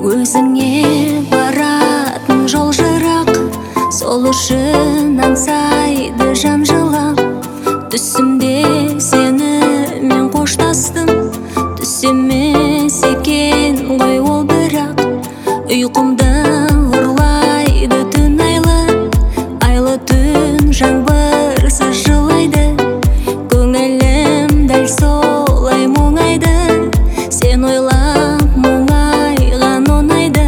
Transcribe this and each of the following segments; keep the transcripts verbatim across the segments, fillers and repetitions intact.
өзіңе баратын жол жырақ, сол үшін аңсайды жан жылап. Түсімде сені мен қоштастым, түс емес екен ғой ол бірақ. Ұйқымды ұрлайды түн айлы, айлы түн жаңбырсыз жылайды. Көңілім дәл солай мұңайды, сен ойлап мұңайған оңайды.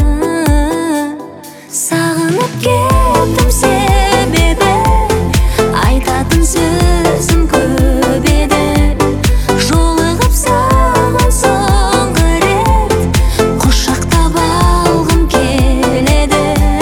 Сағынып кеттім себебі, айтатын сөзім көп еді. Жолығып саған соңғы рет, құшақтап алғым келеді.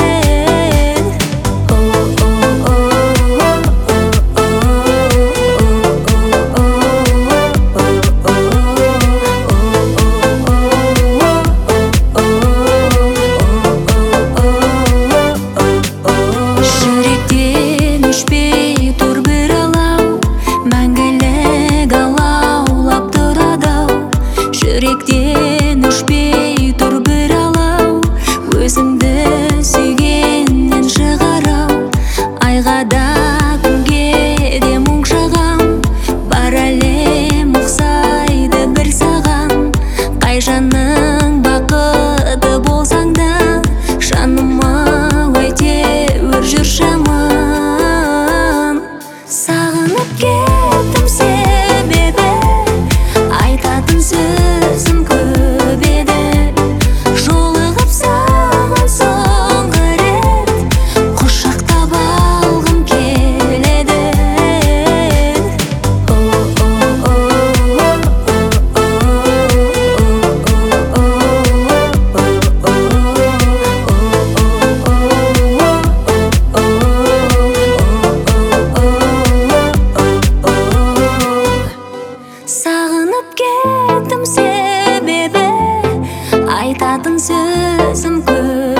Жүректен өшпей тұр бір алау, мәңгілік алаулап тұрады-ау. Жүректен өшпей тұр бір алау, өзіңді сүйгеннен шығар-ау. Айға да күнге де мұң шағам, бар әлем ұқсайды бір саған. Қай жаның бақыты болсаң да, жаныма әйтеуір жүрші аман. Сағынып кеттім себебі, айтатын сөзім көп еді. Жолығып саған соңғы рет, құшақтап алғым келеді. Сағынып кеттім себебі, айтатын сөзім көп.